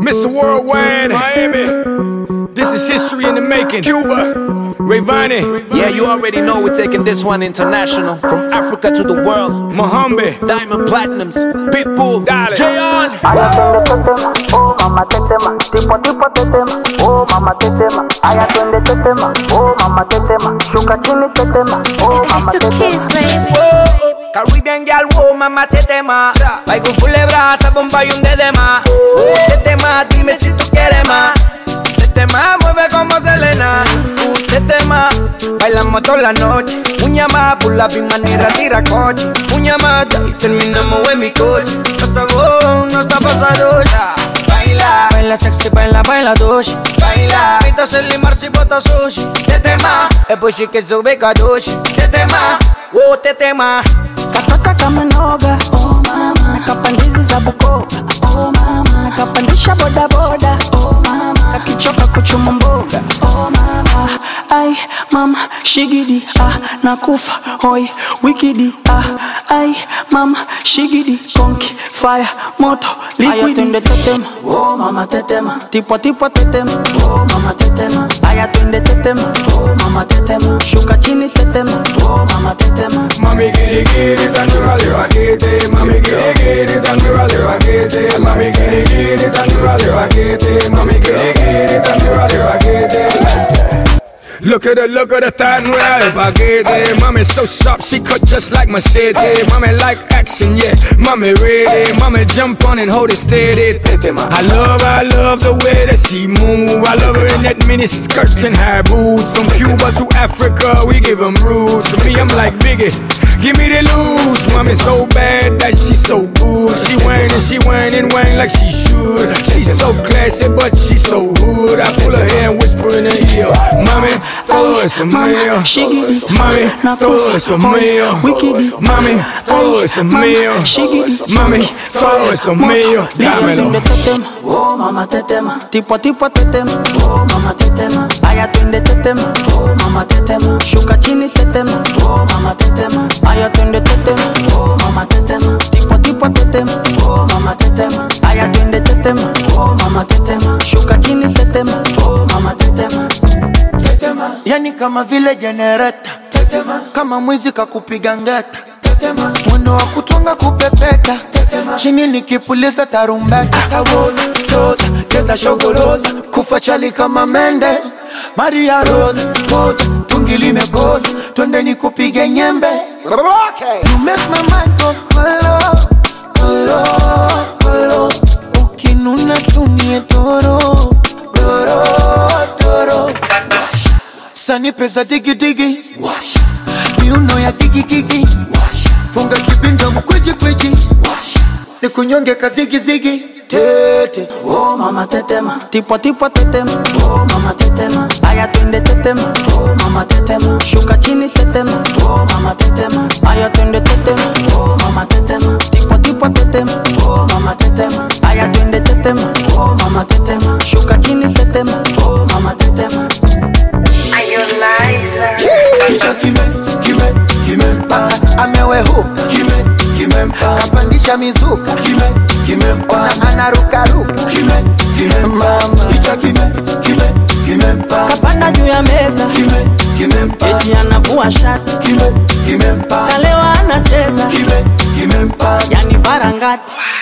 Mr. Worldwide, Miami. This is history in the making. Cuba, Rayvani. Yeah, you already know we're taking this one international. From Africa to the world. Mohambe, Diamond Platinums, Pitbull, Dale. Jayon. Oh mama tetema, tipo tipo tetema. Oh mama tetema, aya twende tetema. Oh mama tetema, shuka chini tetema. Oh mama tetema. Caribbean girl, oh mama tetema. Baigo full brasa, bomba y un dedema. Tetema, dime si tú quieres más. Tetema, mueve como Selena. Tetema, bailamos toda la noche. Uña más, por la manera tira coche. Uña más, y terminamos en mi coche. Por favor, no está pasando ya. Baila, baila sexy, baila, baila doce. Baila, pito se limar si bota sushi. Tetema, e poi si che sube kadoshi. Tetema, oh tetema. Katoka kama noga, oh mama. Nakapandizi za Bukoba, oh mama. Nakapandisha boda boda, oh mama. Nakichoka kuchuma mboga, oh mama. Ay mama, shigidi, nakufa, hoi, wikidi, ay mama, shigidi, konki, fire, moto, liquidi. Aya twende tetema, oh mama tetema. Tipo tipo tetema, oh mama tetema. Aya twende tetema, oh mama tetema. Shuka chini tetema, oh mama tetema. Mami giri giri, tanura de vaquete. Mami giri giri, tanura de vaquete. Mami giri giri, tanura de vaquete. Mami giri giri, tanura de vaquete. Look at her, está nueva de paquete. Mami so sharp, she cut just like machete. Mami like action, yeah, mami ready. Mami jump on and hold it steady. I love the way that she move. I love her in that mini skirts and high boots. From Cuba to Africa, we give them rules. To me, I'm like Biggie, give me the loot. Mami so bad that she so good. She whine and whine like she should. She's so classy, but she's so hood. I pull her hair and whisper in her ear, mami, todo eso mío. Mami, todo eso mío. Mami, todo eso mío. Mami, todo eso mío. Dámelo. Oh mama tetema, tipo tipo tetema. Oh mama tetema, aya twende tetema. Oh mama tetema, shuka chini tetema. Oh mama tetema, aya twende tetema. Oh mama tetema, tipo tipo tetema. Oh mama tetema, aya twende tetema. Oh mama tetema, shuka chini tetema. Oh mama tetema. Tetema, yani kama vile jenereta. Tetema, kama mwizi kakupiga ngeta. Tetema, mwendo wa kutunga kupepeta. Tetema, chini nikipuliza tarumbeta. Asawoza, doza, keza shogoroza. Kufa chali kama mende. Maria Rose, pose, tungi limekoza. Twende nikupige nyembe. You make my mind go kolo, kolo, kolo. Ukinuna tumie toro, toro, toro. Sani pesa digi digi, miuno ya digi digi. Funga kibinda mkweji kweji, nikunyonge kazigi zigi. Tete, oh mama tetema, tipo tipo tetema. Oh mama tetema, aya twende tetema. Oh mama tetema, shuka chini tetema. Oh mama tetema, aya twende tetema. Oh mama tetema, tipo tipo tetema. Oh mama tetema, aya twende tetema. Oh mama tetema, shuka chini tetema. Oh mama tetema. kicha kimempa, amewe huka kimempa, kapandisha mizuka kimempa, na anaruka ruka kimempa, kicha kimempa, kapanda juu ya meza kimempa, eti anavua shati kimempa, kalewa anacheza kimempa, yani varangati.